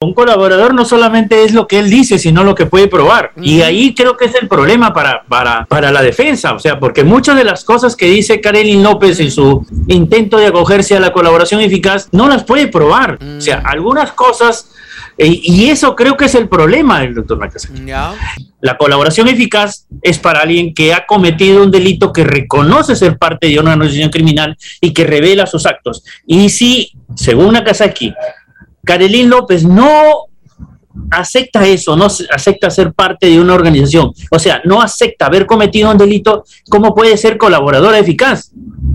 un colaborador no solamente es lo que él dice, sino lo que puede probar. Y ahí creo que es el problema para la defensa, o sea, porque muchas de las cosas que dice Karelyn López en su intento de acogerse a la colaboración eficaz no las puede probar. O sea, algunas cosas, y eso creo que es el problema del doctor Nakazaki. La colaboración eficaz es para alguien que ha cometido un delito, que reconoce ser parte de una organización criminal y que revela sus actos. Y si, según Nakazaki, Karelyn López no acepta eso, no acepta ser parte de una organización, o sea, no acepta haber cometido un delito, ¿cómo puede ser colaboradora eficaz?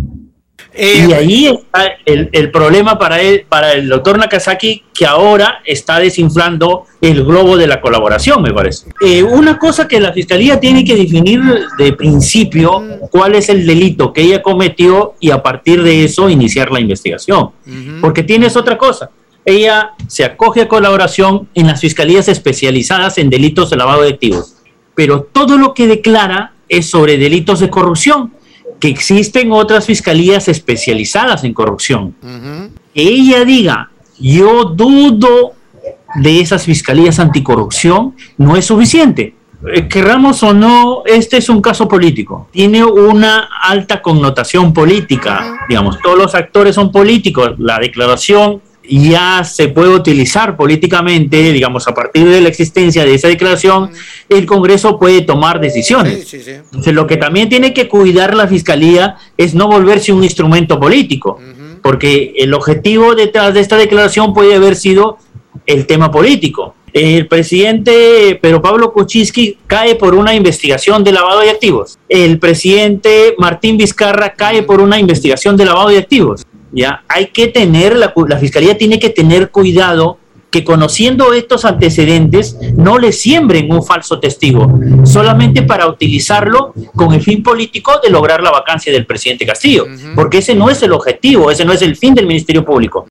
Y ahí está el problema para el doctor Nakazaki, que ahora está desinflando el globo de la colaboración, me parece. Una cosa que la Fiscalía tiene que definir de principio, cuál es el delito que ella cometió, y a partir de eso iniciar la investigación. Porque tienes otra cosa. Ella se acoge a colaboración en las fiscalías especializadas en delitos de lavado de activos, pero todo lo que declara es sobre delitos de corrupción, que existen otras fiscalías especializadas en corrupción. Que ella diga, yo dudo de esas fiscalías anticorrupción, no es suficiente. Querramos o no, este es un caso político, tiene una alta connotación política, digamos, todos los actores son políticos, la declaración ya se puede utilizar políticamente, digamos, a partir de la existencia de esa declaración, el Congreso puede tomar decisiones. Entonces, lo que también tiene que cuidar la Fiscalía es no volverse un instrumento político, porque el objetivo detrás de esta declaración puede haber sido el tema político. El presidente Pedro Pablo Kuczynski cae por una investigación de lavado de activos. El presidente Martín Vizcarra cae por una investigación de lavado de activos. Ya hay que tener, la Fiscalía tiene que tener cuidado que, conociendo estos antecedentes, no le siembren un falso testigo, solamente para utilizarlo con el fin político de lograr la vacancia del presidente Castillo, porque ese no es el objetivo, ese no es el fin del Ministerio Público.